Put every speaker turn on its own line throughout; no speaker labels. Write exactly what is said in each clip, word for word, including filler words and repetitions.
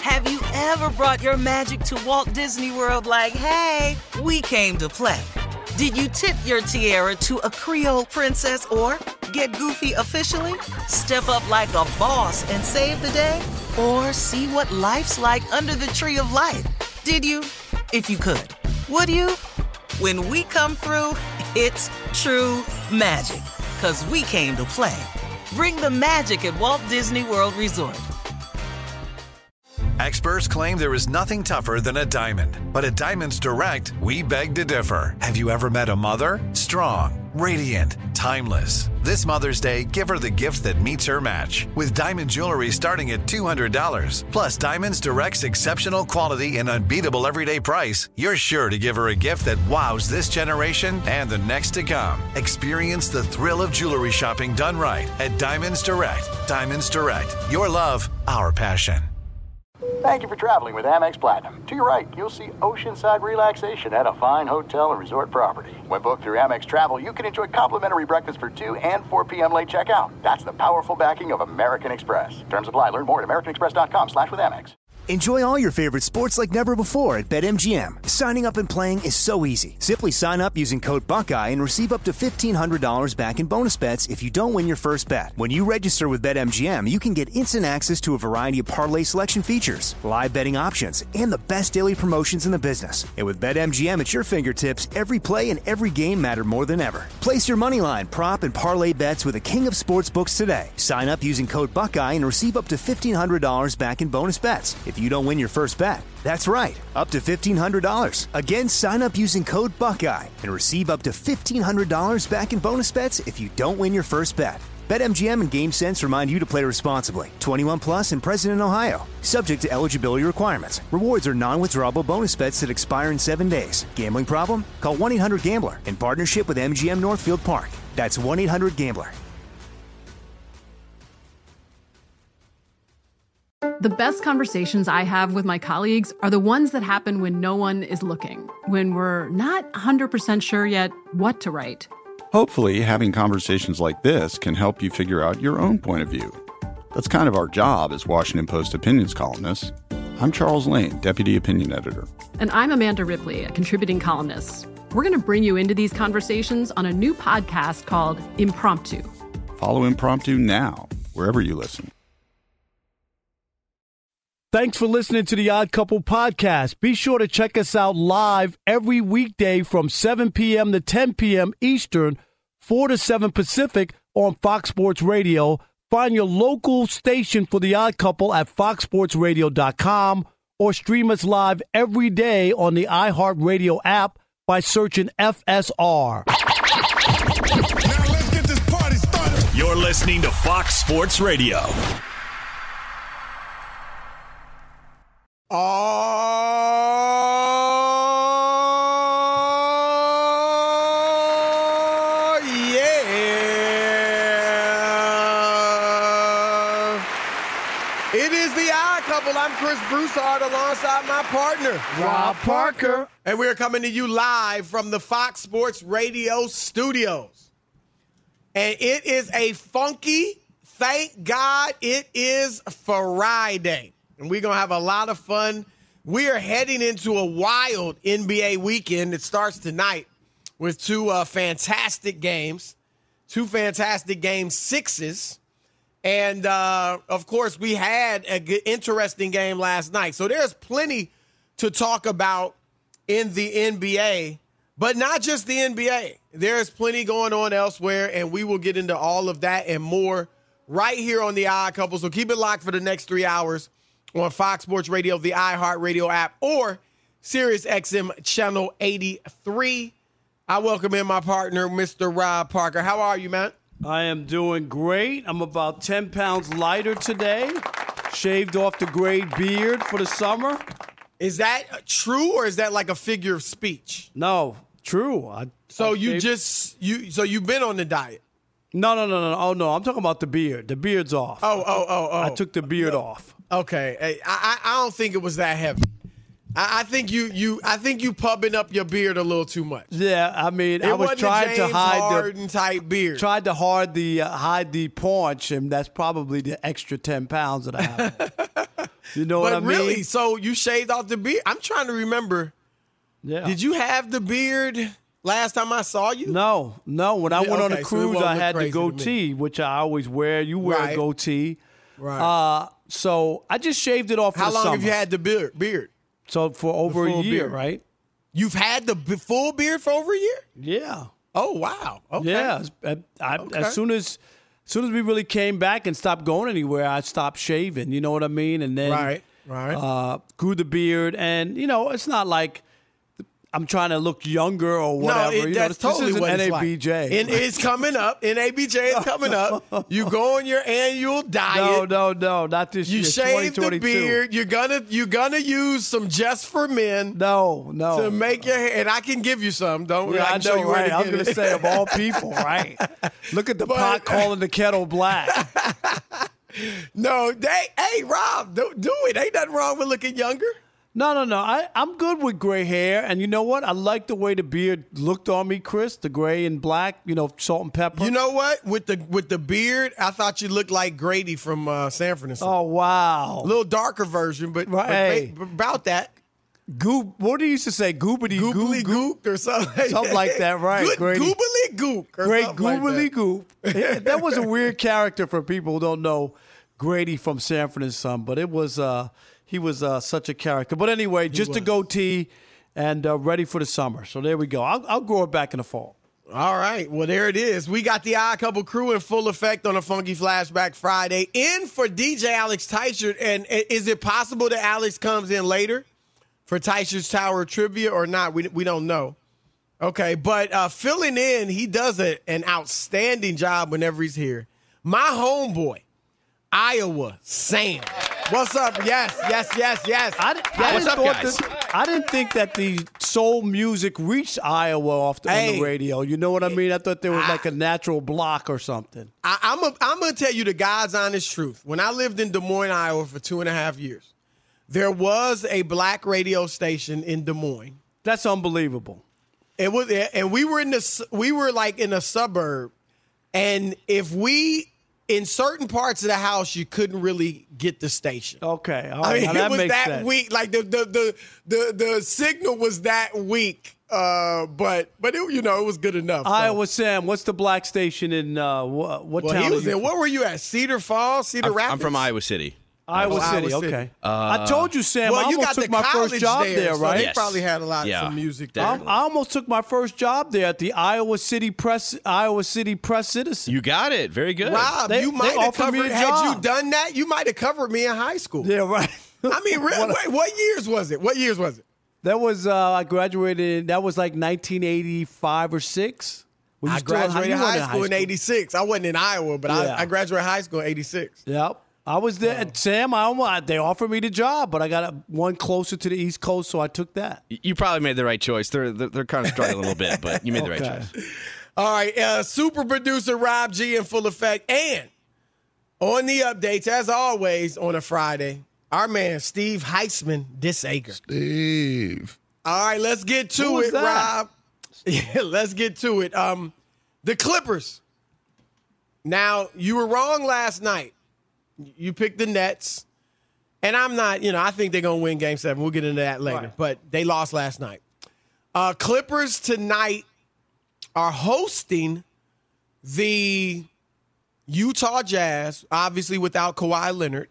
Have you ever brought your magic to Walt Disney World like, hey, we came to play? Did you tip your tiara to a Creole princess or get goofy officially? Step up like a boss and save the day? Or see what life's like under the tree of life? Did you? If you could. Would you? When we come through, it's true magic. 'Cause we came to play. Bring the magic at Walt Disney World Resort.
Experts claim there is nothing tougher than a diamond. But at Diamonds Direct, we beg to differ. Have you ever met a mother? Strong, radiant, timeless. This Mother's Day, give her the gift that meets her match. With diamond jewelry starting at two hundred dollars. Plus Diamonds Direct's exceptional quality and unbeatable everyday price, you're sure to give her a gift that wows this generation and the next to come. Experience the thrill of jewelry shopping done right at Diamonds Direct. Diamonds Direct. Your love, our passion.
Thank you for traveling with Amex Platinum. To your right, you'll see oceanside relaxation at a fine hotel and resort property. When booked through Amex Travel, you can enjoy complimentary breakfast for two and four p.m. late checkout. That's the powerful backing of American Express. Terms apply. Learn more at americanexpress.com slash with Amex.
Enjoy all your favorite sports like never before at BetMGM. Signing up and playing is so easy. Simply sign up using code Buckeye and receive up to fifteen hundred dollars back in bonus bets if you don't win your first bet. When you register with BetMGM, you can get instant access to a variety of parlay selection features, live betting options, and the best daily promotions in the business. And with BetMGM at your fingertips, every play and every game matter more than ever. Place your moneyline, prop, and parlay bets with the king of sportsbooks today. Sign up using code Buckeye and receive up to fifteen hundred dollars back in bonus bets if you don't win your first bet. That's right, up to fifteen hundred dollars. Again, sign up using code Buckeye and receive up to fifteen hundred dollars back in bonus bets if you don't win your first bet. BetMGM and GameSense remind you to play responsibly. twenty-one plus and present in Ohio. Subject to eligibility requirements. Rewards are non-withdrawable bonus bets that expire in seven days. Gambling problem? Call one eight hundred gambler in partnership with M G M Northfield Park. That's one eight hundred gambler.
The best conversations I have with my colleagues are the ones that happen when no one is looking, when we're not one hundred percent sure yet what to write.
Hopefully, having conversations like this can help you figure out your own point of view. That's kind of our job as Washington Post opinions columnists. I'm Charles Lane, Deputy Opinion Editor.
And I'm Amanda Ripley, a contributing columnist. We're going to bring you into these conversations on a new podcast called Impromptu.
Follow Impromptu now, wherever you listen.
Thanks for listening to the Odd Couple podcast. Be sure to check us out live every weekday from seven p.m. to ten p.m. Eastern, four to seven Pacific on Fox Sports Radio. Find your local station for the Odd Couple at fox sports radio dot com or stream us live every day on the iHeartRadio app by searching F S R.
Now let's get this party started.
You're listening to Fox Sports Radio.
Oh, yeah. It is the Odd Couple. I'm Chris Broussard alongside my partner,
Rob Parker.
And we're coming to you live from the Fox Sports Radio studios. And it is a funky, thank God it is Friday. And we're going to have a lot of fun. We are heading into a wild N B A weekend. It starts tonight with two uh, fantastic games, two fantastic game sixes. And, uh, of course, we had an interesting game last night. So there's plenty to talk about in the N B A, but not just the N B A. There's plenty going on elsewhere, and we will get into all of that and more right here on The Odd Couple. So keep it locked for the next three hours. On Fox Sports Radio, the iHeartRadio app, or Sirius X M Channel eighty-three. I welcome in my partner, Mister Rob Parker. How are you, man?
I am doing great. I'm about ten pounds lighter today. Shaved off the gray beard for the summer.
Is that true, or is that like a figure of speech?
No, true. I,
so
I
you
shaved.
just you so you've been on the diet?
No, no, no, no. Oh no, I'm talking about the beard. The beard's off.
Oh, oh, oh, oh.
I took the beard no. off.
Okay, I, I I don't think it was that heavy. I, I think you you I think you pubbing up your beard a little too much.
Yeah, I mean,
it
I was trying
James
to hide
Harden
the
type beard.
Tried to hide the uh, hide the paunch, and that's probably the extra ten pounds that I have. You know
but
what I mean?
really, so you shaved off the beard. I'm trying to remember.
Yeah.
Did you have the beard last time I saw you?
No, no. When I
Yeah,
went on
okay,
the
so it
cruise,
won't
I
look
had the
crazy to me.
goatee, which I always wear. You wear
Right.
a goatee.
Right.
Uh, so I just shaved it off for
How
the
long
summer.
have you had the beard? Beard.
So for over a
full
year,
beard.
right?
You've had the b- full beard for over a year?
Yeah.
Oh, wow. Okay.
Yeah. As, I, I,
Okay.
as soon as, as soon as we really came back and stopped going anywhere, I stopped shaving. You know what I mean? And then
Right. Right.
uh, grew the beard, and you know, it's not like I'm trying to look younger or whatever.
No, it,
you know,
that's
this,
totally
this is
what
an
it's
N A B J.
like. And it's coming up. N A B J is coming up. You go on your annual diet.
no, no, no, not this
You
year.
shave the
twenty twenty-two.
beard. You're gonna you're gonna use some Just for Men
No, no.
to make your hair, and I can give you some. Don't
Yeah,
I
I
can show
know,
you where
right?
to
I was
get
going to
it.
say, of all people, right? Look at the
But-
pot calling the kettle black.
No, they, hey Rob, do, do it. Ain't nothing wrong with looking younger.
No, no, no. I, I'm good with gray hair. And you know what? I like the way the beard looked on me, Chris, the gray and black, you know, salt and pepper.
You know what? With the with the beard, I thought you looked like Grady from uh, San Francisco.
Oh, wow.
A little darker version, but, but
Right.
ba- about that.
Goop. What do you used to say? Goopity
Goobly
goop.
gook or something.
Something like that, right,
Good,
Grady?
goobly gook. Or
Great
something like
goobly
that.
goop. Yeah, that was a weird character for people who don't know Grady from San Francisco, but it was uh, he was uh, such a character. But anyway, just a
was.
goatee and uh, ready for the summer. So there we go. I'll, I'll grow it back in the fall.
All right. Well, there it is. We got the Odd Couple crew in full effect on a Funky Flashback Friday. In for D J Alex Teichert. And i- is it possible that Alex comes in later for Teichert's Tower Trivia or not? We, we don't know. Okay. But uh, filling in, he does a, an outstanding job whenever he's here. My homeboy, Iowa, Sam. What's up? Yes, yes, yes, yes.
I,
yes.
I
What's
didn't
up,
thought
guys?
that- I didn't think that the soul music reached Iowa off the, on
Hey.
the radio. You know what I mean? I thought there was
I-
like a natural block or something.
I, I'm a, I'm going to tell you the God's honest truth. When I lived in Des Moines, Iowa for two and a half years, there was a black radio station in Des Moines.
That's unbelievable.
It was, and we were in the, s- we were like in a suburb, and if we, in certain parts of the house, you couldn't really get the station.
Okay. All
I
right.
mean,
now
it
that
was
makes
that
sense.
weak. Like the the the the, the signal was that weak. Uh, but but it, you know, it was good enough. so.
Iowa Sam, what's the black station in uh, what, what
Well,
town?
he
are
was
you
in.
from?
Where were you at? Cedar Falls, Cedar
I'm,
Rapids.
I'm from Iowa City.
Iowa
Oh,
City.
Iowa City.
Okay. I told you, Sam.
Well,
I
you
almost
got
took
the
my
college
first job
there,
there,
so
right?
They
Yes.
probably had a lot
Yeah.
of some music
I,
there.
Definitely.
I almost took my first job there at the Iowa City Press, Iowa City Press Citizen.
You got it. Very good.
Rob,
They-
you
they
might have
offered me
covered.
a
Had
job.
you done that, you might have covered me in high school.
Yeah, right.
I mean, re- wait, what years was it? What years was it?
That was uh, I graduated. That was like nineteen eighty-five or six. Were you
I
still in
graduated
you weren't
high school in eighty-six. I wasn't in Iowa, but
Yeah.
I, I graduated high school in eighty-six.
Yep. I was there. And Sam, I almost, they offered me the job, but I got a, one closer to the East Coast, so I took that.
You probably made the right choice. They're they're, they're kind of struggling a little bit, but you made the right
Okay.
choice.
All right, uh, super producer Rob G in full effect. And on the updates, as always, on a Friday, our man Steve Heisman Disager.
Steve.
All right, let's get to
Who was
it,
that?
Rob. Yeah, let's get to it. Um, the Clippers. Now, you were wrong last night. You picked the Nets. And I'm not, you know, I think they're going to win game seven. We'll get into that later.
Right.
But they lost last night. Uh, Clippers tonight are hosting the Utah Jazz, obviously without Kawhi Leonard.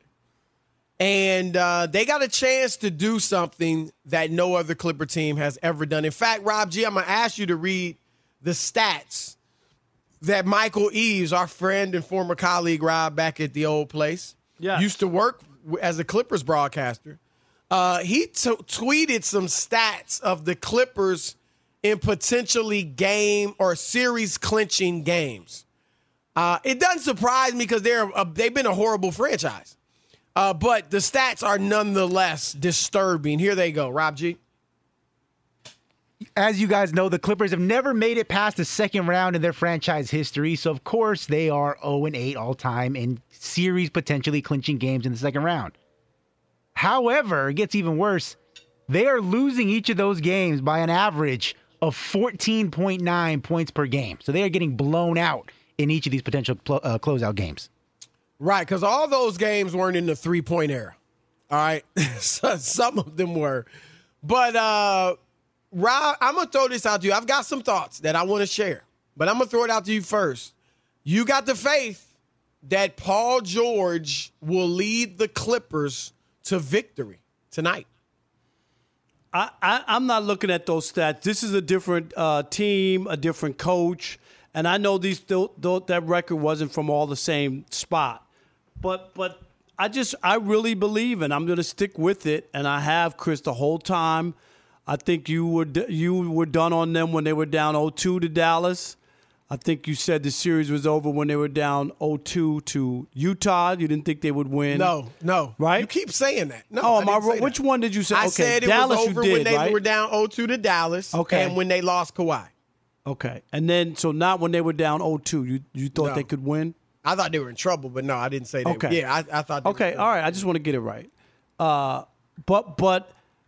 And uh, they got a chance to do something that no other Clipper team has ever done. In fact, Rob G, I'm going to ask you to read the stats that Michael Eaves, our friend and former colleague, Rob, back at the old place,
Yes.
used to work w- as a Clippers broadcaster. Uh, he t- tweeted some stats of the Clippers in potentially game or series clinching games. Uh, it doesn't surprise me because they're a, they've been a horrible franchise. Uh, but the stats are nonetheless disturbing. Here they go. Rob G.
As you guys know, the Clippers have never made it past the second round in their franchise history. So, of course, they are oh and eight all time in series potentially clinching games in the second round. However, it gets even worse. They are losing each of those games by an average of fourteen point nine points per game. So they are getting blown out in each of these potential pl- uh, closeout games.
Right, because all those games weren't in the three-point era. All right. Some of them were. But, uh, Rob, I'm going to throw this out to you. I've got some thoughts that I want to share, but I'm going to throw it out to you first. You got the faith that Paul George will lead the Clippers to victory tonight.
I, I, I'm not looking at those stats. This is a different uh, team, a different coach, and I know these th- th- that record wasn't from all the same spot. But but I just I really believe, and I'm going to stick with it, and I have, Chris, the whole time. I think you were you were done on them when they were down oh two to Dallas. I think you said the series was over when they were down oh two to Utah. You didn't think they would win.
No, no.
Right?
You keep saying that. No,
oh,
I
am I wrong?
say
Which
that.
one did you say?
I
okay,
said it
Dallas
was over
you did,
when they
right?
were down oh two to Dallas
okay.
and when they lost Kawhi.
Okay. And then, so not when they were down oh two. You you thought
No.
they could win?
I thought they were in trouble, but no, I didn't say that.
Okay.
Yeah, I, I thought they
Okay,
were
all right. I just want to get it right. Uh, but but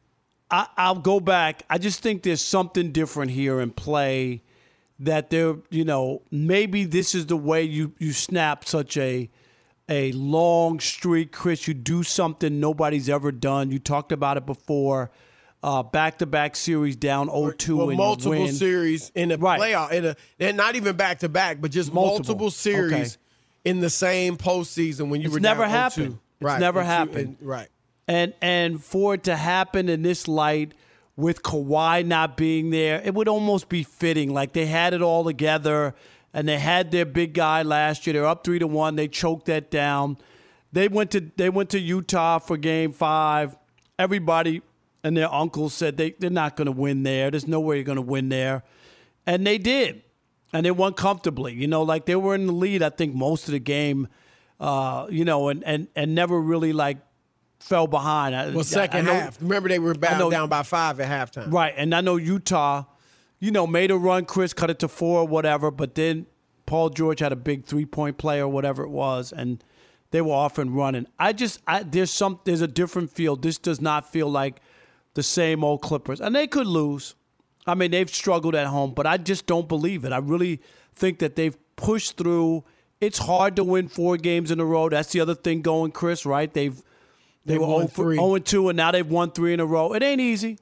I, I'll go back. I just think there's something different here in play that there, you know, maybe this is the way you, you snap such a a long streak, Chris. You do something nobody's ever done. You talked about it before. Uh, back-to-back series down oh two
well,
and
multiple
you win.
series in a
Right.
playoff. In a, and not even back-to-back, but just multiple,
Multiple.
series
Okay.
in the same postseason when you
It's
were
never
down
happened.
oh two.
It's
Right.
never
And two-
happened.
and- right.
And and for it to happen in this light with Kawhi not being there, it would almost be fitting. Like they had it all together and they had their big guy last year. They're up three to one. They choked that down. They went to they went to Utah for game five. Everybody and their uncles said they, they're not going to win there. There's no way you're going to win there. And they did. And they won comfortably. You know, like they were in the lead, I think, most of the game, uh, you know, and, and, and never really, like, fell behind.
Well, second
I know,
half. Remember, they were bound
know-
down by five at halftime.
Right, and I know Utah, you know, made a run, Chris, cut it to four or whatever, but then Paul George had a big three-point play or whatever it was, and they were off and running. I just, I, there's some, there's a different feel. This does not feel like the same old Clippers. And they could lose. I mean, they've struggled at home, but I just don't believe it. I really think that they've pushed through. It's hard to win four games in a row. That's the other thing going, Chris, right? They've They,
They
were
won three.
oh and two, and now they've won three in a row. It ain't easy.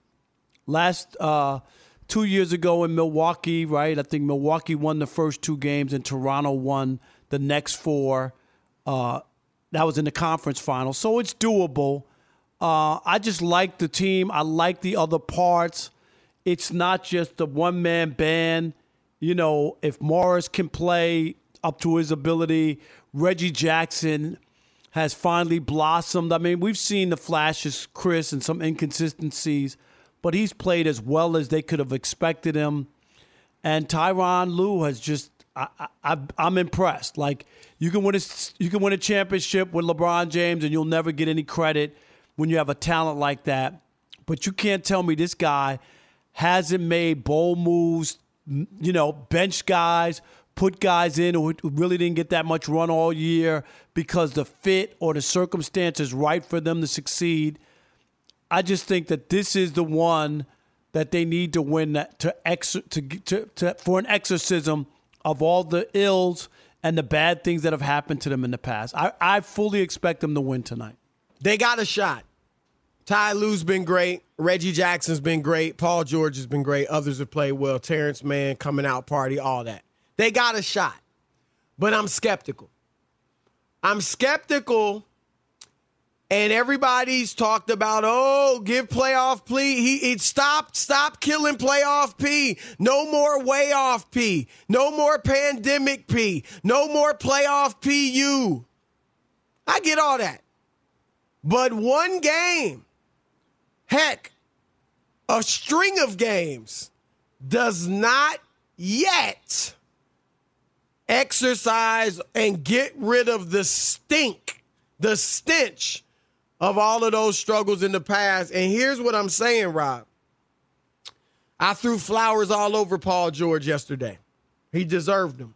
Last uh, two years ago in Milwaukee, right? I think Milwaukee won the first two games, and Toronto won the next four. Uh, that was in the conference final, so it's doable. Uh, I just like the team. I like the other parts. It's not just the one-man band. You know, if Morris can play up to his ability, Reggie Jackson has finally blossomed. I mean, we've seen the flashes, Chris, and some inconsistencies, but he's played as well as they could have expected him. And Tyronn Lue has just, I, I, I'm impressed. Like, you can win a, you can win a championship with LeBron James, and you'll never get any credit when you have a talent like that. But you can't tell me this guy hasn't made bold moves, you know, bench guys, put guys in who really didn't get that much run all year because the fit or the circumstance is right for them to succeed. I just think that this is the one that they need to win that to, ex, to, to, to for an exorcism of all the ills and the bad things that have happened to them in the past. I, I fully expect them to win tonight.
They got a shot. Ty Lue's been great. Reggie Jackson's been great. Paul George has been great. Others have played well. Terrence Mann, coming out party, all that. They got a shot. But I'm skeptical. I'm skeptical, and everybody's talked about, oh, give playoff P. He it stop, stop killing playoff P. No more way off P. No more pandemic P. No more playoff P U. I get all that. But one game, heck, a string of games does not yet exercise and get rid of the stink, the stench of all of those struggles in the past. And here's what I'm saying, Rob. I threw flowers all over Paul George yesterday. He deserved them.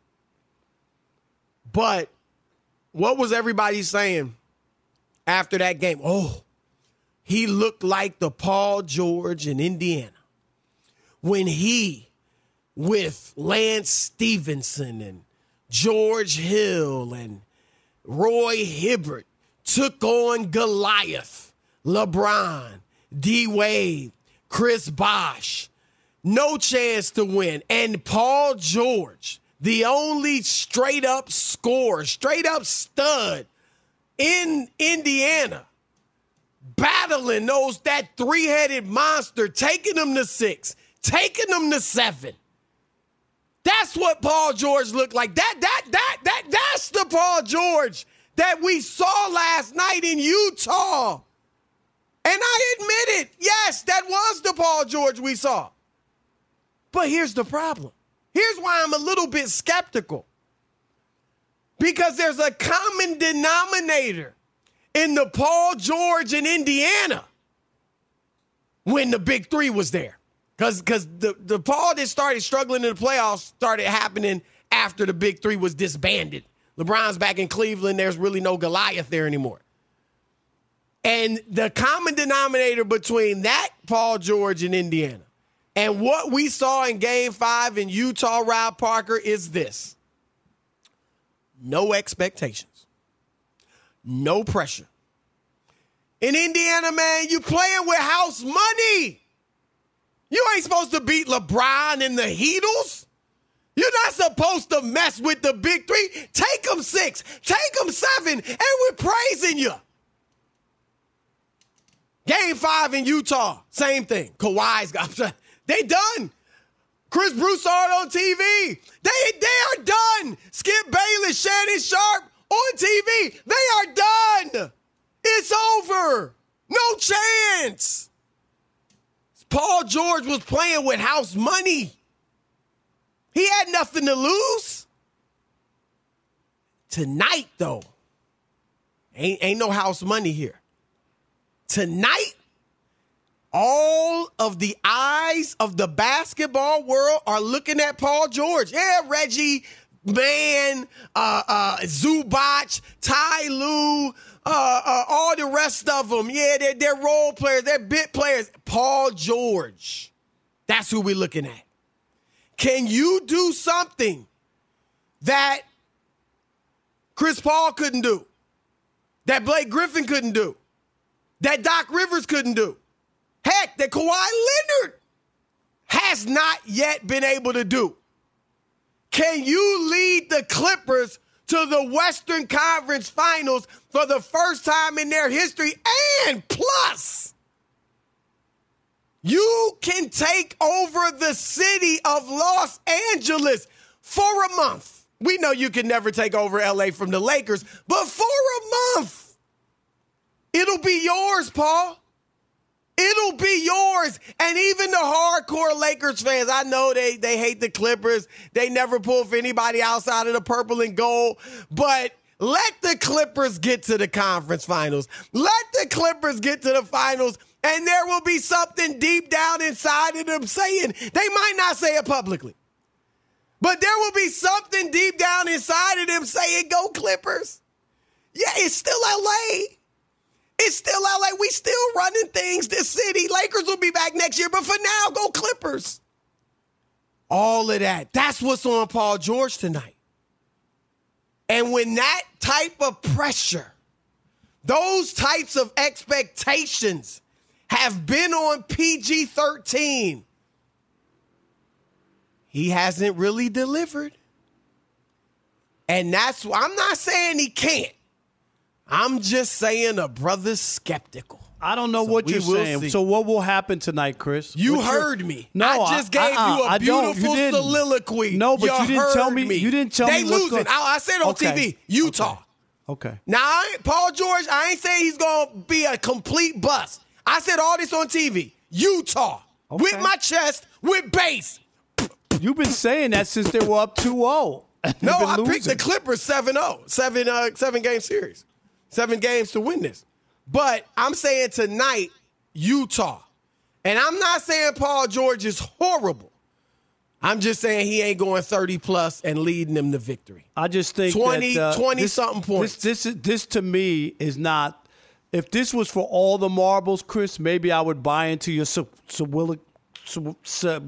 But what was everybody saying after that game? Oh, he looked like the Paul George in Indiana when he, with Lance Stevenson and George Hill and Roy Hibbert, took on Goliath LeBron, D-Wade, Chris Bosh, no chance to win. And Paul George, the only straight-up scorer, straight-up stud in Indiana, battling those that three-headed monster, taking them to six, taking them to seven. That's what Paul George looked like. That, that, that, that, that's the Paul George that we saw last night in Utah. And I admit it, yes, that was the Paul George we saw. But here's the problem. Here's why I'm a little bit skeptical. Because there's a common denominator in the Paul George in Indiana when the big three was there. Because because the, the Paul that started struggling in the playoffs started happening after the big three was disbanded. LeBron's back in Cleveland. There's really no Goliath there anymore. And the common denominator between that Paul George in Indiana and what we saw in Game five in Utah, Rob Parker, is this. No expectations. No pressure. In Indiana, man, you playing with house money. You ain't supposed to beat LeBron and the Heatles. You're not supposed to mess with the big three. Take them six. Take them seven. And we're praising you. Game five in Utah, same thing. Kawhi's got, they done. Chris Broussard on T V. They, they are done. Skip Bayless, Shannon Sharp on T V. They are done. It's over. No chance. Paul George was playing with house money. He had nothing to lose. Tonight, though, ain't, ain't no house money here. Tonight, all of the eyes of the basketball world are looking at Paul George. Yeah, Reggie, Man, uh, uh, Zubac, Ty Lue, uh, uh, all the rest of them. Yeah, they're, they're role players. They're bit players. Paul George. That's who we're looking at. Can you do something that Chris Paul couldn't do, that Blake Griffin couldn't do, that Doc Rivers couldn't do? Heck, that Kawhi Leonard has not yet been able to do. Can you lead the Clippers to the Western Conference Finals for the first time in their history? And plus, you can take over the city of Los Angeles for a month. We know you can never take over L A from the Lakers, but for a month, it'll be yours, Paul. It'll be yours. And even the hardcore Lakers fans, I know they, they hate the Clippers. They never pull for anybody outside of the purple and gold. But let the Clippers get to the conference finals. Let the Clippers get to the finals, and there will be something deep down inside of them saying, they might not say it publicly, but there will be something deep down inside of them saying, go Clippers. Yeah, it's still L A. It's still L A. We still running things this city. Lakers will be back next year, but for now, go Clippers. All of that. That's what's on Paul George tonight. And when that type of pressure, those types of expectations have been on P G thirteen, he hasn't really delivered. And that's why I'm not saying he can't. I'm just saying a brother's skeptical.
I don't know
so
what you're saying.
See.
So what will happen tonight, Chris?
You
What's
heard
your...
me.
No,
I just
I,
gave
uh-uh,
you a
I
beautiful
you
soliloquy.
No, but
you,
you didn't tell me.
me.
You didn't tell
they
me. They
losing.
going...
I, I said on
okay.
T V, Utah.
Okay. okay.
Now, I ain't, Paul George, I ain't saying he's going to be a complete bust. I said all this on T V. Utah. Okay. With my chest, with bass.
You've been saying that since they were up two oh.
No, I losing. picked the Clippers seven oh. Seven, uh, seven game series. Seven games to win this. But I'm saying tonight, Utah. And I'm not saying Paul George is horrible. I'm just saying he ain't going thirty plus and leading them to victory.
I just think
twenty,
that, uh,
twenty
this,
something points.
This, this, this to me is not. If this was for all the marbles, Chris, maybe I would buy into your so, so, so, so,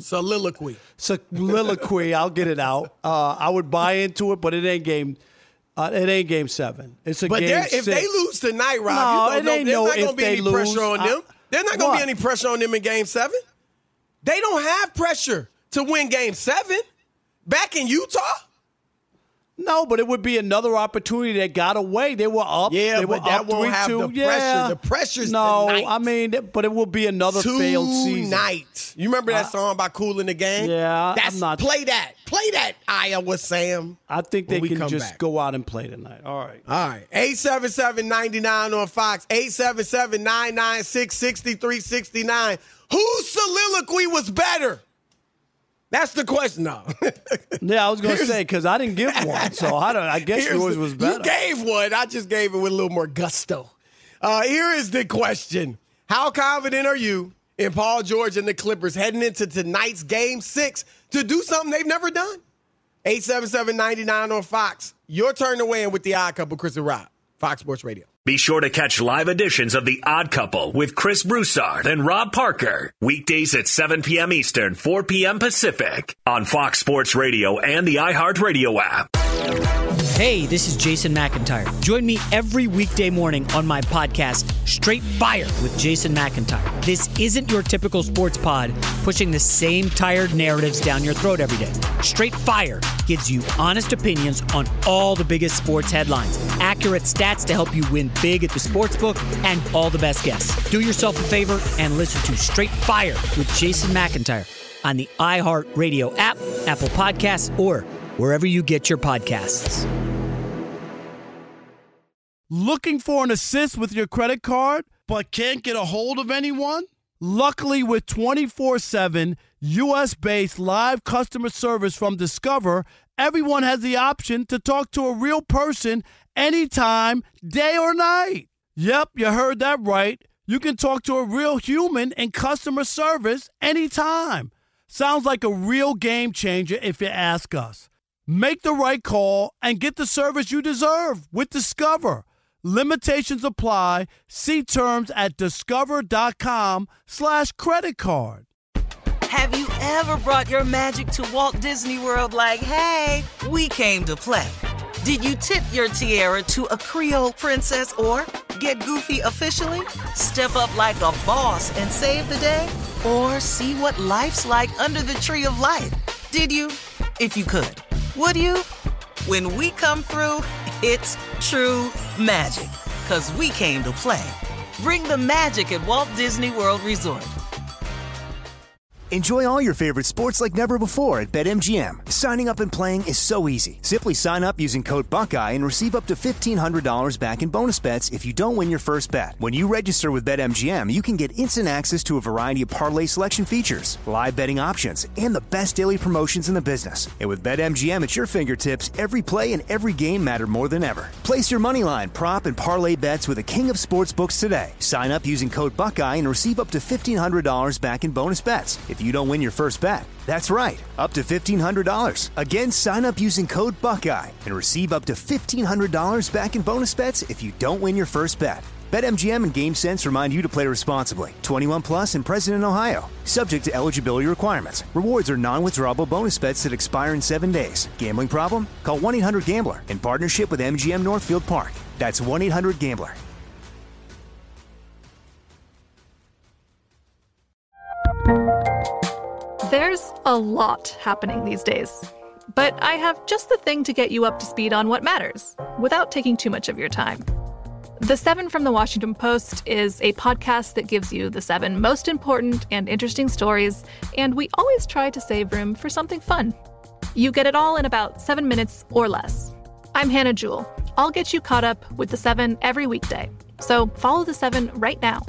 soliloquy.
Soliloquy. I'll get it out. Uh, I would buy into it, but it ain't game. Uh, it ain't game seven. It's a
but
game
if
six.
they lose tonight, Rob,
no,
you
it
know,
ain't
there's
no
not going to
if
be
they
any
lose.
pressure on them.
I,
there's not going to
what?
be any pressure on them in game seven. They don't have pressure to win game seven. Back in Utah?
No, but it would be another opportunity that got away. They were up.
Yeah,
they
but
were
that
up
won't
three,
have
two.
the
yeah.
pressure. The pressure's
no,
tonight.
I mean, but it will be another failed season.
Tonight. You remember that
Uh,
song about Kool in the Gang?
Yeah,
That's,
I'm not.
Play that. Play that, Iowa Sam.
I think they
when we
can
come
just
back.
go out and play tonight. All right.
All right. eight seven seven, nine nine on Fox. eight seven seven, nine nine six, six three six nine. Whose soliloquy was better? That's the question. No.
Yeah, I was going to
Here's-
say, because I didn't give one, so I don't. I guess
Here's
yours
the-
was better.
You gave one. I just gave it with a little more gusto. Uh, here is the question. How confident are you in Paul George and the Clippers heading into tonight's game six to do something they've never done? eight seven seven, nine nine on Fox. Your turn to weigh in with the Odd Couple, Chris and Rob. Fox Sports Radio.
Be sure to catch live editions of The Odd Couple with Chris Broussard and Rob Parker. Weekdays at seven p.m. Eastern, four p.m. Pacific on Fox Sports Radio and the iHeartRadio app.
Hey, this is Jason McIntyre. Join me every weekday morning on my podcast, Straight Fire with Jason McIntyre. This isn't your typical sports pod pushing the same tired narratives down your throat every day. Straight Fire gives you honest opinions on all the biggest sports headlines, accurate stats to help you win big at the sportsbook, and all the best guests. Do yourself a favor and listen to Straight Fire with Jason McIntyre on the iHeartRadio app, Apple Podcasts, or wherever you get your podcasts.
Looking for an assist with your credit card, but can't get a hold of anyone? Luckily, with twenty-four seven U S-based live customer service from Discover, everyone has the option to talk to a real person anytime, day or night. Yep, you heard that right. You can talk to a real human in customer service anytime. Sounds like a real game changer if you ask us. Make the right call and get the service you deserve with Discover. Limitations apply. See terms at discover.com slash credit card.
Have you ever brought your magic to Walt Disney World like, hey, we came to play? Did you tip your tiara to a Creole princess or get goofy officially? Step up like a boss and save the day? Or see what life's like under the tree of life? Did you? If you could. Would you? When we come through, it's true magic. 'Cause we came to play. Bring the magic at Walt Disney World Resort.
Enjoy all your favorite sports like never before at BetMGM. Signing up and playing is so easy. Simply sign up using code Buckeye and receive up to fifteen hundred dollars back in bonus bets if you don't win your first bet. When you register with BetMGM, you can get instant access to a variety of parlay selection features, live betting options, and the best daily promotions in the business. And with BetMGM at your fingertips, every play and every game matter more than ever. Place your moneyline, prop, and parlay bets with the king of sportsbooks today. Sign up using code Buckeye and receive up to fifteen hundred dollars back in bonus bets if you don't win your first bet. That's right, up to fifteen hundred dollars. Again, sign up using code Buckeye and receive up to fifteen hundred dollars back in bonus bets if you don't win your first bet. BetMGM and GameSense remind you to play responsibly. twenty-one plus and present in Ohio. Subject to eligibility requirements. Rewards are non-withdrawable bonus bets that expire in seven days. Gambling problem? Call one eight hundred gambler in partnership with M G M Northfield Park. That's one eight hundred gambler.
There's a lot happening these days, but I have just the thing to get you up to speed on what matters without taking too much of your time. The Seven from the Washington Post is a podcast that gives you the seven most important and interesting stories, and we always try to save room for something fun. You get it all in about seven minutes or less. I'm Hannah Jewell. I'll get you caught up with the Seven every weekday. So follow the Seven right now.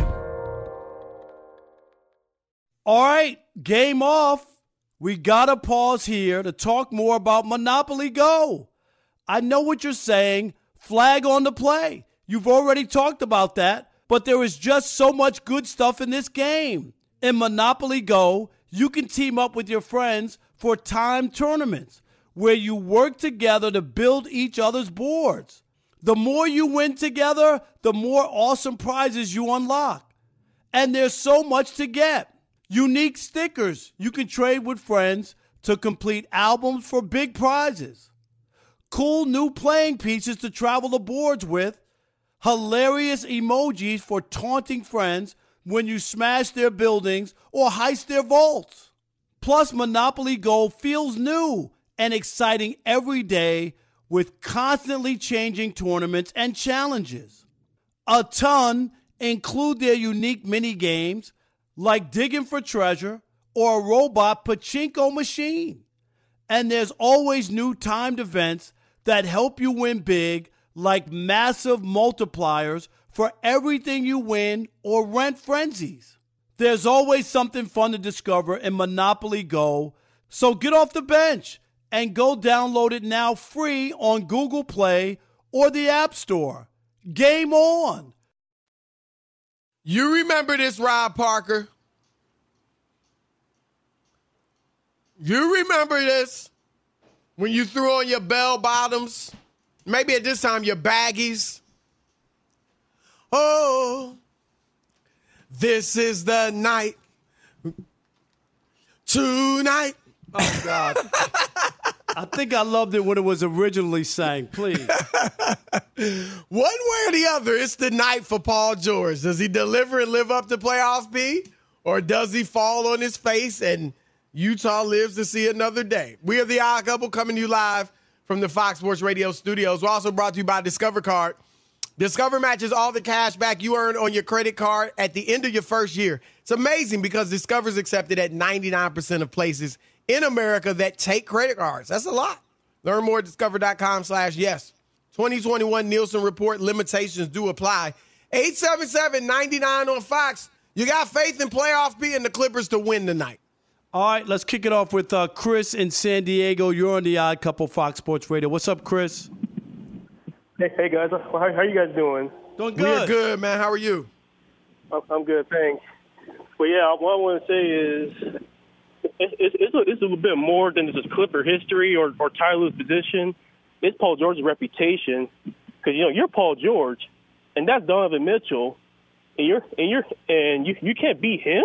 All right, game off. We got to pause here to talk more about Monopoly Go. I know what you're saying. Flag on the play. You've already talked about that, but there is just so much good stuff in this game. In Monopoly Go, you can team up with your friends for timed tournaments where you work together to build each other's boards. The more you win together, the more awesome prizes you unlock. And there's so much to get. Unique stickers you can trade with friends to complete albums for big prizes. cool new playing pieces to travel the boards with, hilarious emojis for taunting friends when you smash their buildings or heist their vaults. Plus, Monopoly Go feels new and exciting every day with constantly changing tournaments and challenges. A ton include their unique mini games like digging for treasure or a robot pachinko machine. And there's always new timed events that help you win big, like massive multipliers for everything you win or rent frenzies. There's always something fun to discover in Monopoly Go, so get off the bench and go download it now free on Google Play or the App Store. Game on!
You remember this, Rob Parker? You remember this when you threw on your bell bottoms? Maybe at this time your baggies. Oh, this is the night. Tonight.
Oh, God. I think I loved it when it was originally sang. Please.
One way or the other, it's the night for Paul George. Does he deliver and live up to playoffs, P? Or does he fall on his face and Utah lives to see another day? We are the Odd Couple coming to you live from the Fox Sports Radio studios. We're also brought to you by Discover Card. Discover matches all the cash back you earn on your credit card at the end of your first year. It's amazing because Discover's accepted at ninety-nine percent of places in America that take credit cards. That's a lot. Learn more at discover.com slash yes. twenty twenty-one Nielsen Report limitations do apply. eight seven seven, nine nine on Fox. You got faith in playoff P and the Clippers to win tonight.
All right, let's kick it off with uh, Chris in San Diego. You're on the Odd Couple Fox Sports Radio. What's up, Chris?
Hey, hey guys. How, how are you guys doing?
Doing good.
We're good, man. How are you?
I'm good, thanks. Well, yeah, what I want to say is it's, it's, it's, a, it's a little bit more than just Clipper history or, or Ty Lue's position. It's Paul George's reputation because, you know, you're Paul George, and that's Donovan Mitchell, and you're and you're and you you can't beat him.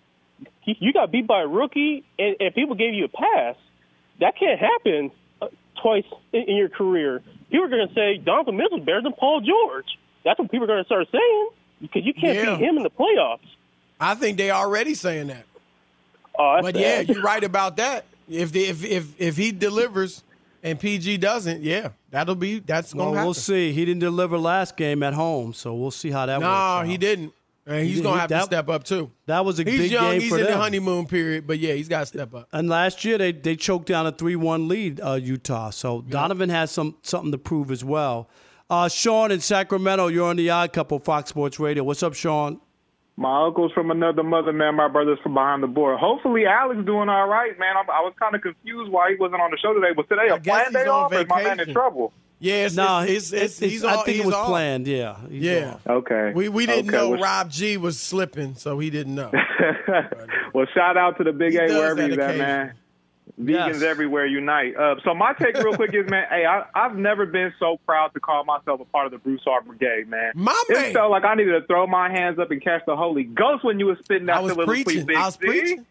You got beat by a rookie, and, and people gave you a pass. That can't happen uh, twice in, in your career. People are going to say Donovan Mitchell's better than Paul George. That's what people are going to start saying because you can't
Yeah.
beat him in the playoffs.
I think they already saying that.
Oh, that's
But, yeah,
bad.
you're right about that. If, the, if if if he delivers and P G doesn't, yeah, that'll be – that's going to
Well,
happen.
we'll see. He didn't deliver last game at home, so we'll see how that works
No,
out.
he didn't. And he's
He-
going to
he-
have
that-
to step up, too.
That was a
He's
big
young.
game
He's
for
in
them.
the honeymoon period, but, yeah, he's got to step up.
And last year they, they choked down a three one lead, uh, Utah. So Donovan has some something to prove as well. Uh, Sean in Sacramento, you're on the Odd Couple, Fox Sports Radio. What's up, Sean?
My uncle's from another mother, man. My brother's from behind the board. Hopefully, Alex doing all right, man. I'm, I was kind of confused why he wasn't on the show today. Was today a
guess
planned
he's
day
on
off? Or is my man in
vacation.
trouble?
Yeah, it's,
No,
it's, it's, it's,
it's-
he's
I
all-
think it
he's
was
off.
planned, yeah. He's
Yeah.
off.
Okay.
We we didn't
Okay,
know
well,
Rob G was slipping, so he didn't know.
well, shout out to the Big
He
A
does
wherever
that
he's at,
occasionally.
man. Vegans
Yes.
everywhere unite. Uh, so my take real quick is, man, hey, I, I've never been so proud to call myself a part of the Broussard Brigade, man.
My
it
man.
felt like I needed to throw my hands up and catch the Holy Ghost when you were spitting that
I was
soliloquy,
preaching.
Big
I was
C.
preaching.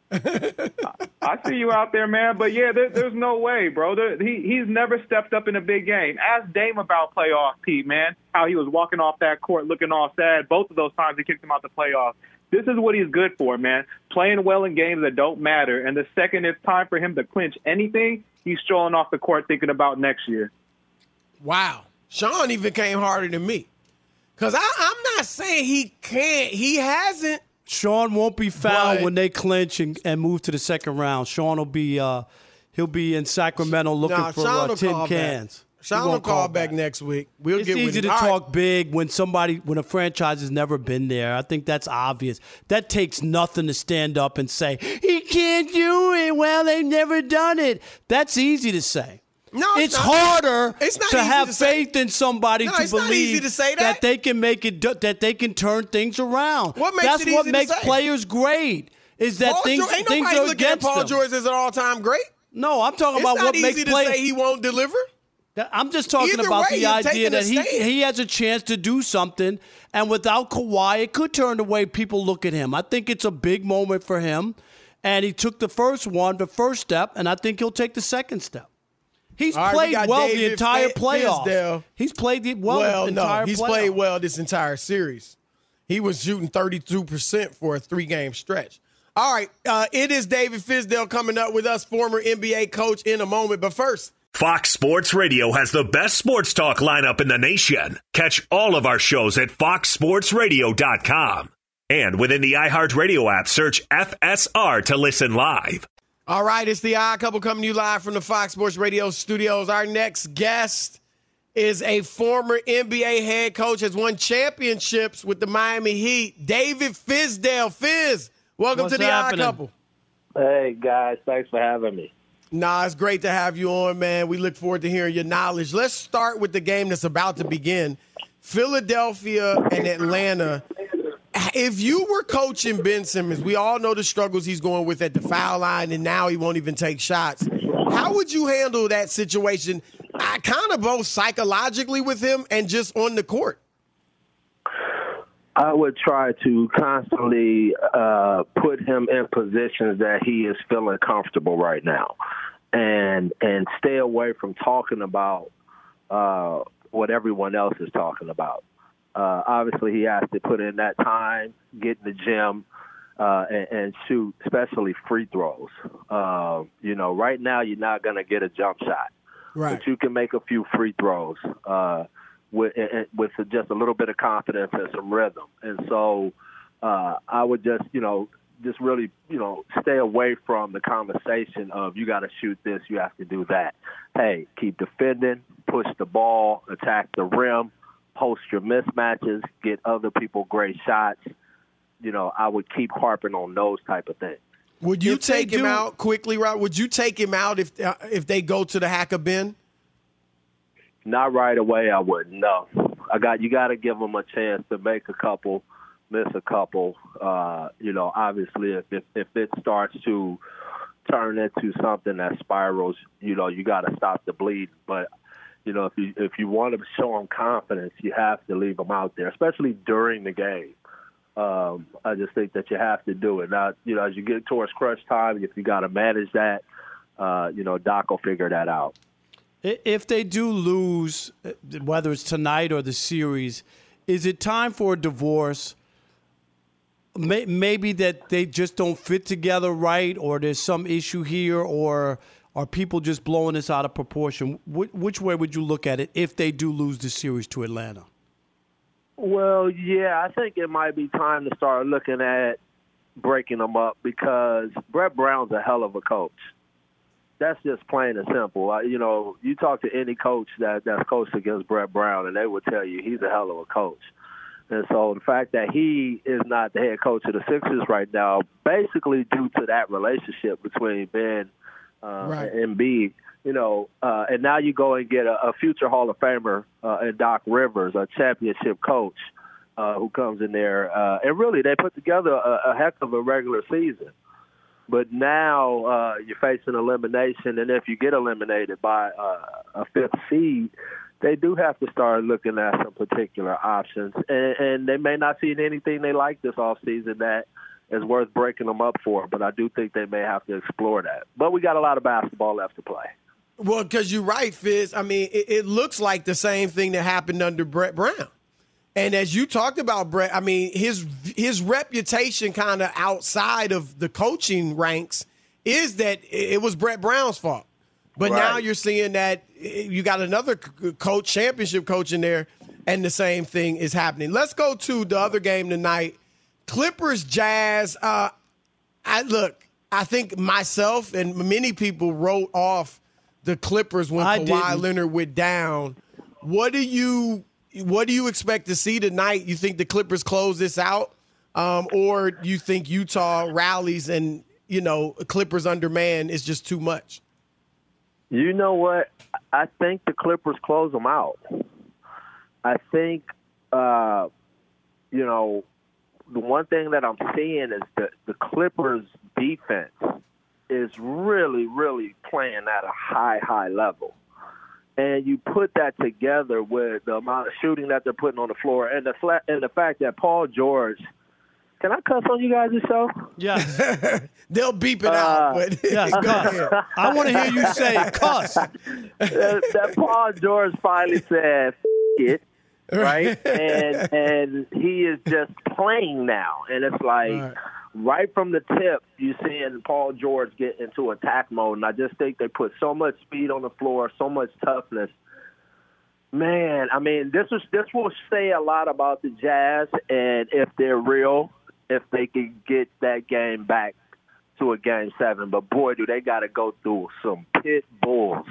I see you out there, man. But, yeah, there, there's no way, bro. There, he, he's never stepped up in a big game. Ask Dame about playoff P, man, how he was walking off that court looking all sad. Both of those times he kicked him out the playoffs. This is what he's good for, man, playing well in games that don't matter. And the second it's time for him to clinch anything, he's strolling off the court thinking about next year.
Wow. Sean even came harder than me. Because I'm not saying he can't. He hasn't.
Sean won't be found
But-
when they clinch and, and move to the second round. Sean will be uh, he'll be in Sacramento looking
Nah,
for
Sean
uh,
will
tin
call
cans.
back. Sean
He
will
won't
call back next week. We'll
It's
get with
easy
him.
to
All right.
talk big when somebody when a franchise has never been there. I think that's obvious. That takes nothing to stand up and say he can't do it. Well, they've never done it. That's easy to say.
No,
it's,
it's not.
harder
It's not
to
easy
have
to say.
faith in somebody
No,
to
it's not
believe
easy to say that.
they can make it. do- That they can turn things around.
What makes
that's
it
what
easy to
makes
say?
players great. Is that
Paul
things
George, ain't
things
nobody
are
looking at
against
Paul
them.
George as an all-time great.
No, I'm talking
It's
about
not
what
easy
makes
to
players.
say he won't deliver.
That- I'm just talking
Either
about
way,
the
you're
idea
taking a
that he
stand.
he has a chance to do something, and without Kawhi, it could turn the way people look at him. I think it's a big moment for him, and he took the first one, the first step, and I think he'll take the second step. He's
All right, we
played
got
well the
David
entire
Fi-
playoffs.
Fisdale.
He's played the, well,
Well,
the
no,
entire
he's
playoffs.
played well this entire series. He was shooting thirty-two percent for a three-game stretch. All right, uh, it is David Fisdale coming up with us, former N B A coach, in a moment. But first,
Fox Sports Radio has the best sports talk lineup in the nation. Catch all of our shows at fox sports radio dot com. And within the iHeartRadio app, search F S R to listen live.
all right, it's the Odd Couple coming to you live from the Fox Sports Radio studios. Our next guest is a former N B A head coach, has won championships with the Miami Heat, David Fisdale. Fizz, welcome
What's
to the
happening?
Odd Couple.
Hey, guys, thanks for having me.
Nah, it's great to have you on, man. We look forward to hearing your knowledge. Let's start with the game that's about to begin. Philadelphia and Atlanta. If you were coaching Ben Simmons, we all know the struggles he's going with at the foul line, and now he won't even take shots. How would you handle that situation, I kind of both psychologically with him and just on the court?
I would try to constantly uh, put him in positions that he is feeling comfortable right now, and and stay away from talking about uh, what everyone else is talking about. Uh, obviously, he has to put in that time, get in the gym, uh, and, and shoot, especially free throws. Uh, you know, right now you're not going to get a jump shot,
right?
But you can make a few free throws uh, with with just a little bit of confidence and some rhythm. And so, uh, I would just, you know, just really, you know, stay away from the conversation of you got to shoot this, you have to do that. Hey, keep defending, push the ball, attack the rim. Post your mismatches, get other people great shots. You know, I would keep harping on those type of things.
Would you
If
take
they
him
do-
out quickly, Rob? Would you take him out if uh, if they go to the hack of Ben?
Not right away, I wouldn't. No, I got you. Got to give them a chance to make a couple, miss a couple. Uh, you know, obviously, if, if if it starts to turn into something that spirals, you know, you got to stop the bleed. But you know, if you if you want to show them confidence, you have to leave them out there, especially during the game. Um, I just think that you have to do it. Now, you know, as you get towards crunch time, if you got to manage that, uh, you know, Doc will figure that out.
If they do lose, whether it's tonight or the series, is it time for a divorce? Maybe that they just don't fit together right, or there's some issue here, or are people just blowing this out of proportion? Which way would you look at it if they do lose the series to Atlanta?
Well, yeah, I think it might be time to start looking at breaking them up because Brett Brown's a hell of a coach. That's just plain and simple. Uh, you know, you talk to any coach that, that's coached against Brett Brown, and they would tell you he's a hell of a coach. And so the fact that he is not the head coach of the Sixers right now, basically due to that relationship between Ben uh,
Right.
and Embiid, you know, uh, and now you go and get a, a future Hall of Famer uh, in Doc Rivers, a championship coach uh, who comes in there. Uh, and really, they put together a, a heck of a regular season. But now uh, you're facing elimination, and if you get eliminated by uh, a fifth seed, they do have to start looking at some particular options. And, and they may not see anything they like this offseason that is worth breaking them up for, but I do think they may have to explore that. But we got a lot of basketball left to play.
Well, because you're right, Fizz. I mean, it, it looks like the same thing that happened under Brett Brown. And as you talked about, Brett, I mean, his his reputation kind of outside of the coaching ranks is that it was Brett Brown's fault. But
Right.
now you're seeing that you got another coach, championship coach in there, and the same thing is happening. Let's go to the other game tonight. Clippers, Jazz. Uh, I look, I think myself and many people wrote off the Clippers when
I
Kawhi
didn't.
Leonard went down. What do you what do you expect to see tonight? You think the Clippers close this out, um, or you think Utah rallies and you know Clippers undermanned is just too much?
You know what? I think the Clippers close them out. I think, uh, you know, the one thing that I'm seeing is that the Clippers' defense is really, really playing at a high, high level. And you put that together with the amount of shooting that they're putting on the floor and the flat, and the fact that Paul George Can I cuss on you guys' show?
Yes.
They'll beep it
Uh,
out. But
Yes, cuss. I want to hear you say cuss.
that, that Paul George finally said, F- it, right? and and he is just playing now. And it's like,
Right.
right from the tip, you're seeing Paul George get into attack mode. And I just think they put so much speed on the floor, so much toughness. Man, I mean, this is this will say a lot about the Jazz, and if they're real, if they can get that game back to a game seven. But boy, do they got to go through some pit bulls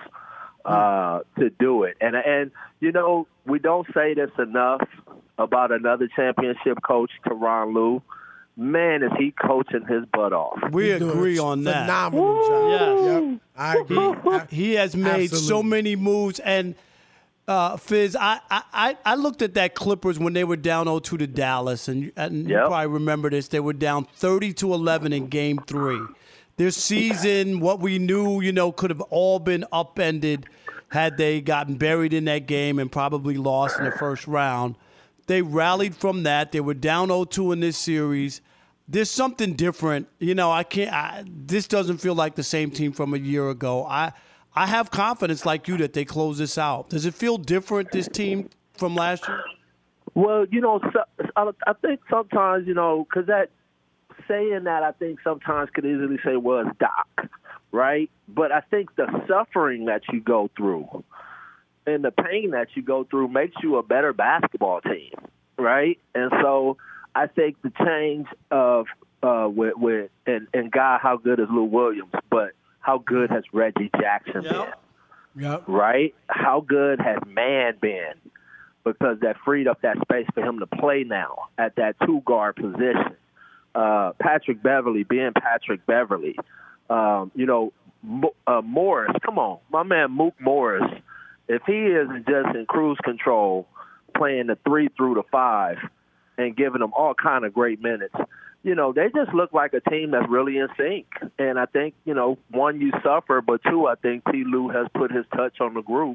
uh, to do it. And and you know, we don't say this enough about another championship coach, Tyronn Lue. Man, is he coaching his butt off?
We agree on that.
Phenomenal job.
Yes.
Yep, I agree.
He has made so
Absolutely.
many moves. And, uh, Fizz, I, I, I looked at that Clippers when they were down oh two to Dallas. And, and you
Yep.
probably remember this. They were down thirty to eleven in game three. This season, what we knew, you know, could have all been upended had they gotten buried in that game and probably lost in the first round. They rallied from that. They were down oh two in this series. There's something different. You know, I can't I, this doesn't feel like the same team from a year ago. I I have confidence like you that they close this out. Does it feel different, this team, from last year?
Well, you know, so, I, I think sometimes, you know, because that saying that, I think sometimes could easily say, well, it's Doc, right? But I think the suffering that you go through and the pain that you go through makes you a better basketball team, right? And so I think the change of uh, with, with and, and God, how good is Lou Williams, but how good has Reggie Jackson
Yep.
been,
Yep.
right? How good has Man been? Because that freed up that space for him to play now at that two-guard position. Uh, Patrick Beverly being Patrick Beverly. Um, you know, Mo- uh, Morris, come on, my man Mook Morris, if he isn't just in cruise control, playing the three through the five and giving them all kind of great minutes, you know, they just look like a team that's really in sync. And I think, you know, one, you suffer, but two, I think T. Lue has put his touch on the group.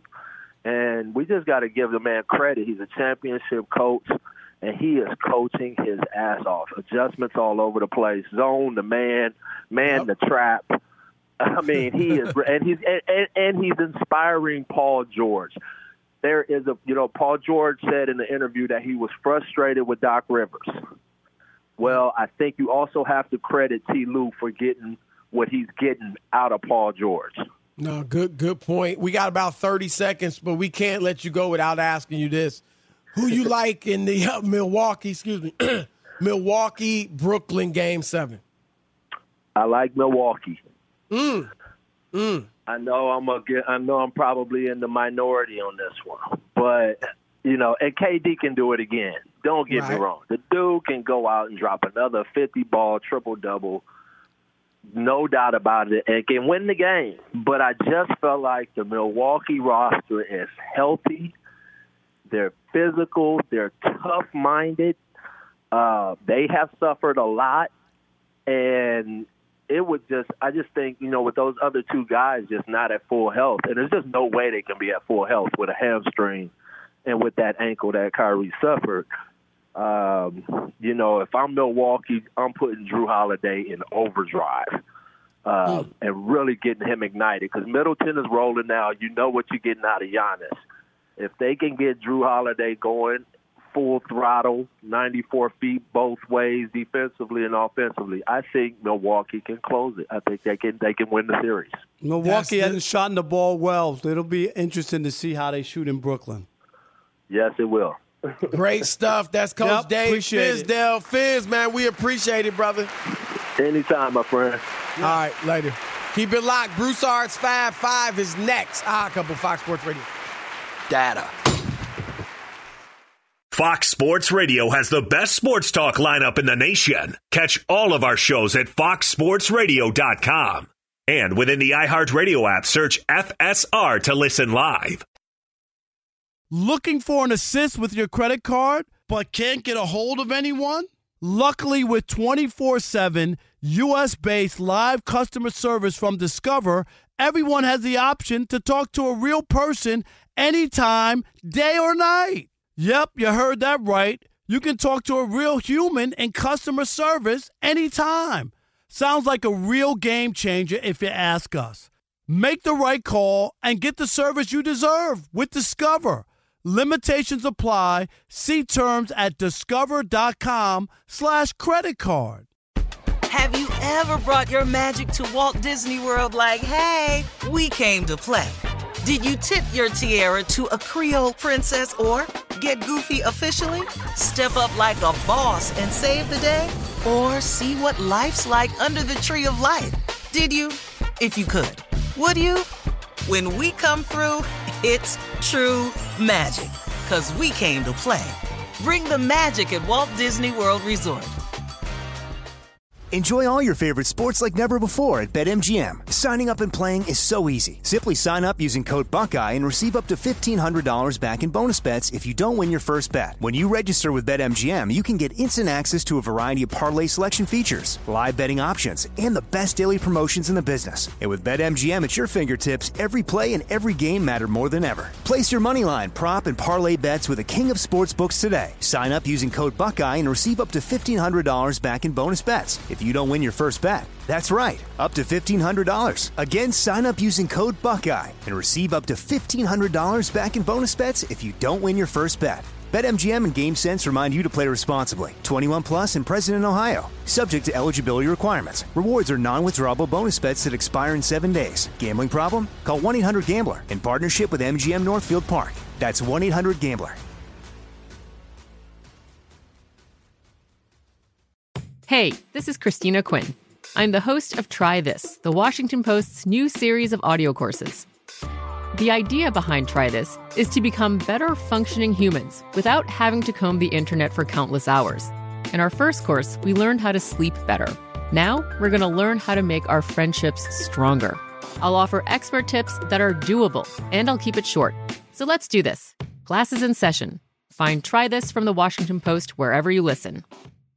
And we just got to give the man credit. He's a championship coach, and he is coaching his ass off. Adjustments all over the place. Zone, the man, man,
Yep.
the trap. I mean, he is, and he's and, and, and he's inspiring Paul George. There is a, you know, Paul George said in the interview that he was frustrated with Doc Rivers. Well, I think you also have to credit T. Lue for getting what he's getting out of Paul George.
No, good good point. We got about thirty seconds, but we can't let you go without asking you this. Who you like in the uh, Milwaukee, excuse me, Milwaukee-Brooklyn Game seven?
I like Milwaukee.
Mm. Mm.
I know I'm a get, I know I'm probably in the minority on this one, but you know, and K D can do it again. Don't get me
Right.
wrong. The dude can go out and drop another fifty ball triple double, no doubt about it, and can win the game. But I just felt like the Milwaukee roster is healthy. They're physical. They're tough minded. Uh, they have suffered a lot, and it would just, I just think, you know, with those other two guys just not at full health, and there's just no way they can be at full health with a hamstring and with that ankle that Kyrie suffered. Um, you know, if I'm Milwaukee, I'm putting Drew Holiday in overdrive uh, mm. and really getting him ignited, because Middleton is rolling now. You know what you're getting out of Giannis. If they can get Drew Holiday going full throttle, ninety-four feet both ways, defensively and offensively, I think Milwaukee can close it. I think they can they can win the series.
Milwaukee hasn't shot the ball well. It'll be interesting to see how they shoot in Brooklyn.
Yes, it will.
Great stuff. That's Coach
Yep,
Dave
appreciate it.
Fizdale. Fizz, man, we appreciate it, brother.
Anytime, my friend.
All right, later. Keep it locked. Broussard's Fab Five is next. Ah, couple Fox Sports Radio.
Data.
Fox Sports Radio has the best sports talk lineup in the nation. Catch all of our shows at fox sports radio dot com. And within the iHeartRadio app, search F S R to listen live.
Looking for an assist with your credit card, but can't get a hold of anyone? Luckily, with twenty-four seven U S-based live customer service from Discover, everyone has the option to talk to a real person anytime, day or night. Yep, you heard that right. You can talk to a real human in customer service anytime. Sounds like a real game changer if you ask us. Make the right call and get the service you deserve with Discover. Limitations apply. See terms at discover.com slash credit card.
Have you ever brought your magic to Walt Disney World like, hey, we came to play? Did you tip your tiara to a Creole princess or get goofy officially? Step up like a boss and save the day? Or see what life's like under the tree of life? Did you? If you could. Would you? When we come through, it's true magic. 'Cause we came to play. Bring the magic at Walt Disney World Resort.
Enjoy all your favorite sports like never before at BetMGM. Signing up and playing is so easy. Simply sign up using code Buckeye and receive up to fifteen hundred dollars back in bonus bets if you don't win your first bet. When you register with BetMGM, you can get instant access to a variety of parlay selection features, live betting options, and the best daily promotions in the business. And with BetMGM at your fingertips, every play and every game matter more than ever. Place your moneyline, prop, and parlay bets with the king of sportsbooks today. Sign up using code Buckeye and receive up to fifteen hundred dollars back in bonus bets if you don't win your first bet. That's right, up to fifteen hundred dollars. Again, sign up using code Buckeye and receive up to fifteen hundred dollars back in bonus bets if you don't win your first bet. BetMGM and GameSense remind you to play responsibly. twenty-one plus and present in Ohio. Subject to eligibility requirements. Rewards are non-withdrawable bonus bets that expire in seven days. Gambling problem? Call one eight hundred gambler in partnership with M G M Northfield Park. That's one eight hundred gambler.
Hey, this is Christina Quinn. I'm the host of Try This, the Washington Post's new series of audio courses. The idea behind Try This is to become better functioning humans without having to comb the internet for countless hours. In our first course, we learned how to sleep better. Now, we're going to learn how to make our friendships stronger. I'll offer expert tips that are doable, and I'll keep it short. So let's do this. Class is in session. Find Try This from the Washington Post wherever you listen.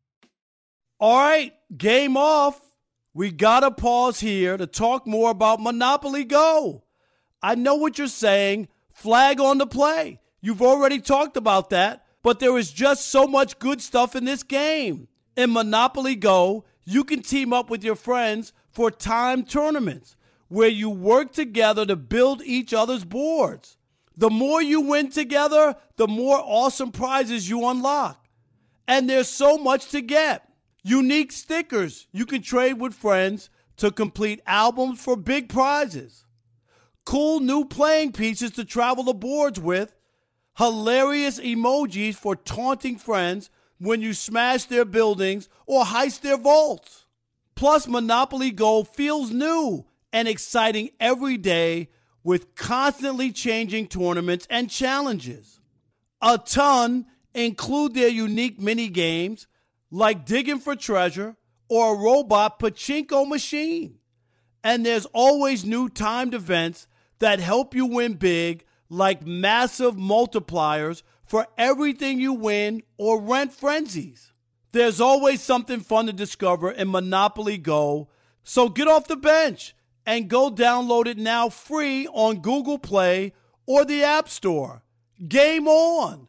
All right, game off. We got to pause here to talk more about Monopoly Go. I know what you're saying. Flag on the play. You've already talked about that, but there is just so much good stuff in this game. In Monopoly Go, you can team up with your friends for timed tournaments where you work together to build each other's boards. The more you win together, the more awesome prizes you unlock. And there's so much to get. Unique stickers you can trade with friends to complete albums for big prizes. Cool new playing pieces to travel the boards with. Hilarious emojis for taunting friends when you smash their buildings or heist their vaults. Plus, Monopoly Go feels new and exciting every day with constantly changing tournaments and challenges. A ton include their unique mini games like digging for treasure or a robot pachinko machine. And there's always new timed events that help you win big, like massive multipliers for everything you win or rent frenzies. There's always something fun to discover in Monopoly Go, so get off the bench and go download it now free on Google Play or the App Store. Game on!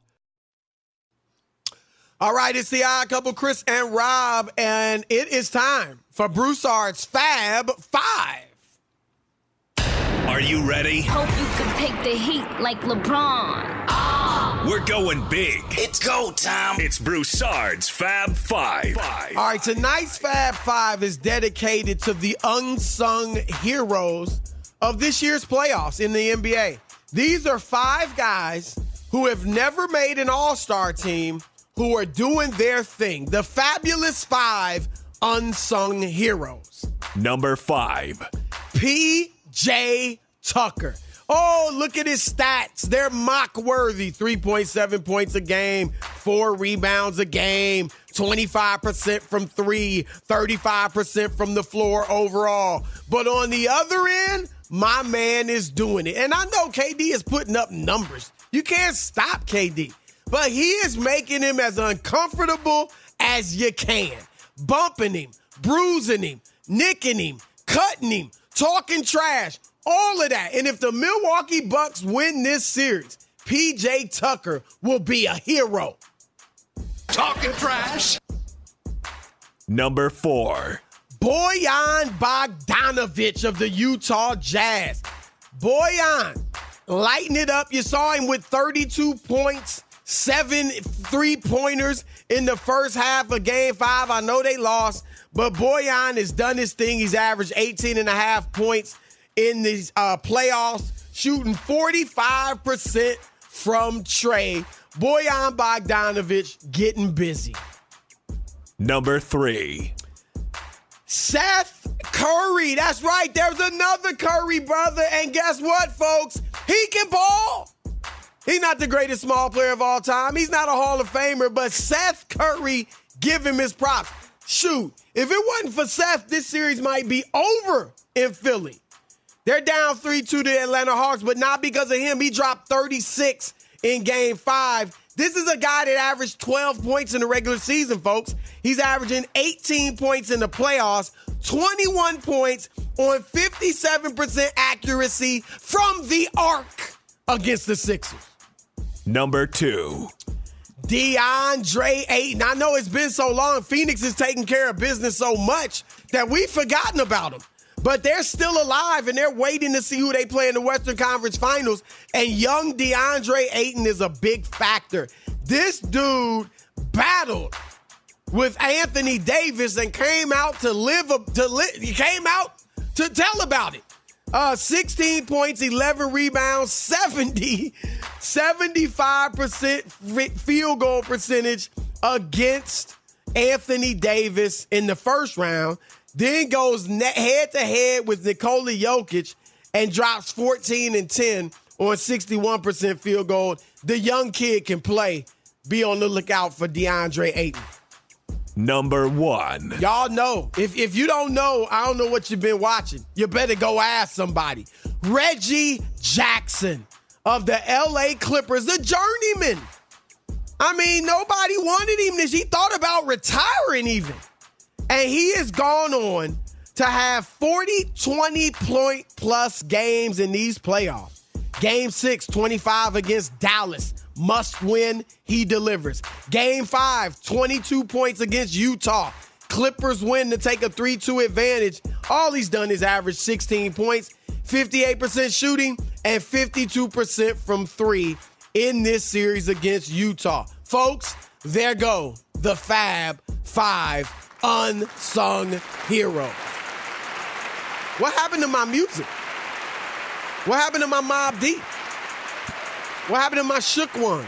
All right, it's the Odd Couple, Chris and Rob, and it is time for Broussard's Fab Five.
Are you ready?
Hope you can take the heat like LeBron. Ah!
We're going big.
It's go time.
It's Broussard's Fab Five. Five.
All right, tonight's Fab Five is dedicated to the unsung heroes of this year's playoffs in the N B A. These are five guys who have never made an all-star team who are doing their thing. The fabulous five unsung heroes.
Number five.
P J Tucker. Oh, look at his stats. They're mock-worthy. three point seven points a game, four rebounds a game, twenty-five percent from three, thirty-five percent from the floor overall. But on the other end, my man is doing it. And I know K D is putting up numbers. You can't stop K D. But he is making him as uncomfortable as you can. Bumping him, bruising him, nicking him, cutting him, talking trash, all of that. And if the Milwaukee Bucks win this series, P J Tucker will be a hero.
talking trash.
Number four.
Bojan Bogdanovic of the Utah Jazz. Bojan, lighten it up. You saw him with thirty-two points, seven three-pointers in the first half of Game five. I know they lost, but Bojan has done his thing. He's averaged eighteen and a half points in these uh, playoffs, shooting forty-five percent from Trey. Bojan Bogdanovic getting busy.
Number three.
Seth Curry. That's right. There's another Curry brother. And guess what, folks? He can ball. He's not the greatest small player of all time. He's not a Hall of Famer, but Seth Curry, give him his props. Shoot, if it wasn't for Seth, this series might be over in Philly. They're down three two to the Atlanta Hawks, but not because of him. He dropped thirty-six in Game five. This is a guy that averaged twelve points in the regular season, folks. He's averaging eighteen points in the playoffs, twenty-one points on fifty-seven percent accuracy from the arc against the Sixers.
Number two.
DeAndre Ayton. I know it's been so long. Phoenix is taking care of business so much that we've forgotten about him. But they're still alive, and they're waiting to see who they play in the Western Conference Finals. And young DeAndre Ayton is a big factor. This dude battled with Anthony Davis and came out to live. A, to li- He came out to tell about it. Uh, sixteen points, eleven rebounds, seventy, seventy-five percent field goal percentage against Anthony Davis in the first round. Then goes head-to-head with Nikola Jokic and drops fourteen and ten on sixty-one percent field goal. The young kid can play. Be on the lookout for DeAndre Ayton.
Number one.
Y'all know. If, if you don't know, I don't know what you've been watching. You better go ask somebody. Reggie Jackson of the L A Clippers, the journeyman. I mean, nobody wanted him. He thought about retiring even. And he has gone on to have forty, twenty-point plus games in these playoffs. Game six, twenty-five against Dallas. Must win, he delivers. Game five, twenty-two points against Utah. Clippers win to take a three two advantage. All he's done is average sixteen points, fifty-eight percent shooting, and fifty-two percent from three in this series against Utah. Folks, there go the Fab Five unsung hero. What happened to my music? What happened to my Mobb Deep? What happened to my Shook Ones?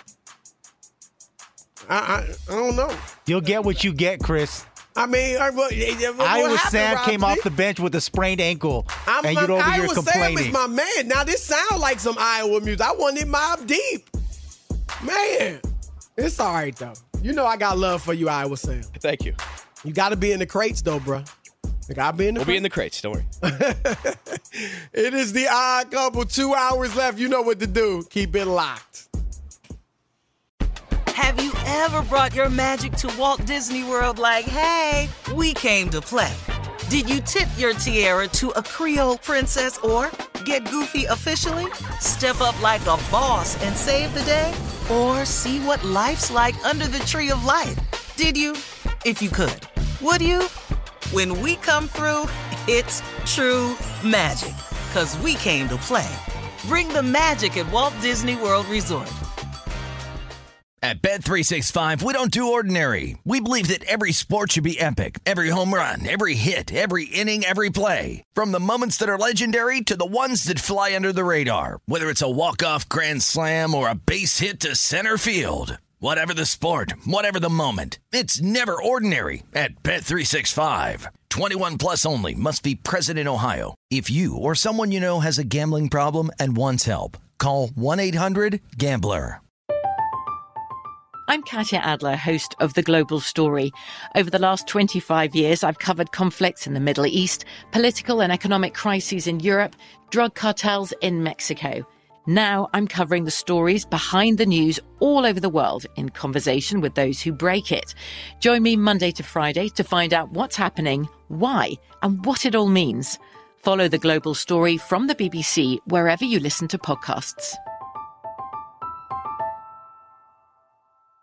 I, I I don't know.
You'll get what you get, Chris.
I mean, I, what, what
Iowa
happened,
Sam
Rob
came
G?
off the bench with a sprained ankle,
I'm,
and you're over
Iowa
here complaining.
Sam is my man. Now this sounds like some Iowa music. I wanted Mobb Deep. Man, it's all right though. You know I got love for you, Iowa Sam.
Thank you.
You got to be in the crates though, bro. You got to be in the.
We'll
crates.
be in the crates. Don't worry.
It is the Odd Couple. Two hours left. You know what to do. Keep it locked.
Have you ever brought your magic to Walt Disney World like, hey, we came to play? Did you tip your tiara to a Creole princess or get goofy officially? Step up like a boss and save the day? Or see what life's like under the tree of life? Did you? If you could. Would you? When we come through, it's true magic. 'Cause we came to play. Bring the magic at Walt Disney World Resort.
At Bet three sixty-five, we don't do ordinary. We believe that every sport should be epic. Every home run, every hit, every inning, every play. From the moments that are legendary to the ones that fly under the radar. Whether it's a walk-off grand slam or a base hit to center field. Whatever the sport, whatever the moment. It's never ordinary at Bet three sixty-five. twenty-one plus only. Must be present in Ohio. If you or someone you know has a gambling problem and wants help, call one eight hundred gambler.
I'm Katya Adler, host of The Global Story. Over the last twenty-five years, I've covered conflicts in the Middle East, political and economic crises in Europe, drug cartels in Mexico. Now I'm covering the stories behind the news all over the world in conversation with those who break it. Join me Monday to Friday to find out what's happening, why, and what it all means. Follow The Global Story from the B B C wherever you listen to podcasts.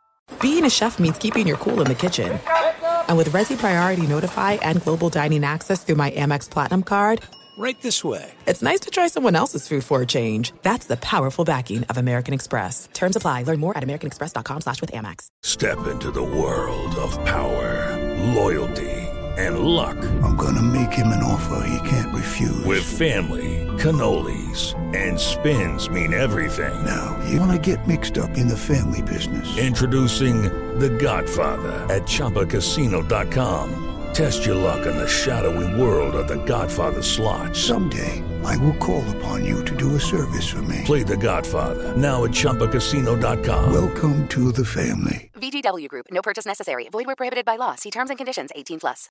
being a chef means keeping your cool in the kitchen. And with Resi Priority Notify and Global Dining Access through my Amex Platinum card,
right this way.
It's nice to try someone else's food for a change. That's the powerful backing of American Express. Terms apply. Learn more at americanexpress.com slash with Amex.
Step into the world of power, loyalty, and luck.
I'm going to make him an offer he can't refuse.
With family, cannolis, and spins mean everything.
Now, you want to get mixed up in the family business.
Introducing The Godfather at Chumba Casino dot com. Test your luck in the shadowy world of The Godfather slot.
Someday, I will call upon you to do a service for me.
Play The Godfather, now at Chumba Casino dot com.
Welcome to the family.
V G W Group. No purchase necessary. Void where prohibited by law. See terms and conditions. eighteen plus.